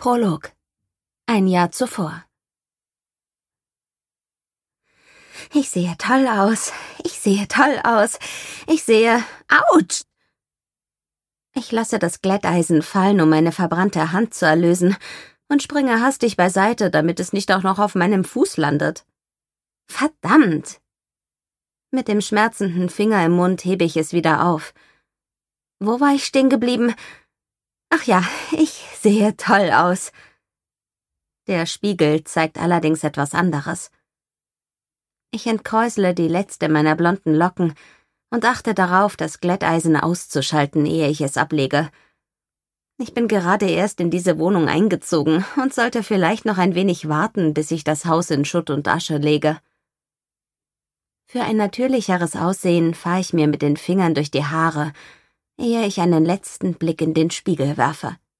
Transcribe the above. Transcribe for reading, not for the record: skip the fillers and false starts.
Prolog. Ein Jahr zuvor. Ich sehe toll aus. Ich sehe toll aus. Ich sehe... Autsch! Ich lasse das Glätteisen fallen, um meine verbrannte Hand zu erlösen, und springe hastig beiseite, damit es nicht auch noch auf meinem Fuß landet. Verdammt! Mit dem schmerzenden Finger im Mund hebe ich es wieder auf. Wo war ich stehen geblieben? Ach ja, ich sehe toll aus. Der Spiegel zeigt allerdings etwas anderes. Ich entkräusle die letzte meiner blonden Locken und achte darauf, das Glätteisen auszuschalten, ehe ich es ablege. Ich bin gerade erst in diese Wohnung eingezogen und sollte vielleicht noch ein wenig warten, bis ich das Haus in Schutt und Asche lege. Für ein natürlicheres Aussehen fahre ich mir mit den Fingern durch die Haare, ehe ich einen letzten Blick in den Spiegel werfe.